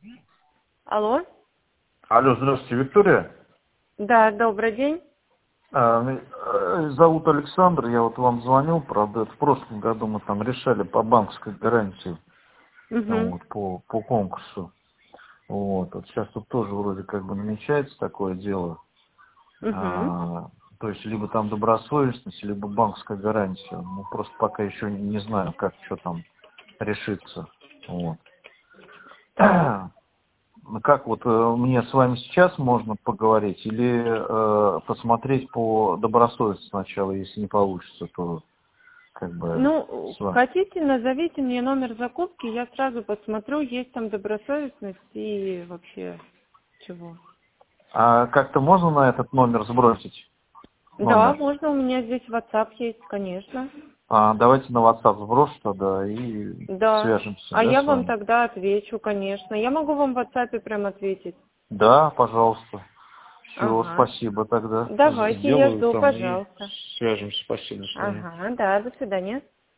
Алло? Алло, здравствуйте, Виктория. Да, добрый день. Зовут Александр, я вот вам звонил, правда, в прошлом году мы там решали по банковской гарантии, Угу. вот, по конкурсу. Вот сейчас тут тоже вроде как бы намечается такое дело. Угу. То есть либо там добросовестность, либо банковская гарантия. Ну, просто пока еще не знаю, как что там решится. Вот. Так. Ну, как вот мне с вами сейчас можно поговорить или посмотреть по добросовестности сначала, если не получится, то как бы Ну, с вами. хотите, назовите мне номер закупки, я сразу посмотрю, есть там добросовестность и вообще чего. А как-то можно на этот номер сбросить Да, номер? можно, у меня здесь WhatsApp есть, конечно. Давайте на WhatsApp сброшу тогда и Да. свяжемся, А да, я с вам вами? тогда отвечу, конечно. Я могу вам в WhatsApp прям ответить. Да, пожалуйста. Все, Ага. спасибо тогда. Давайте, я Сделаю жду, там и пожалуйста. свяжемся. Спасибо, до свидания. Ага, да, до свидания.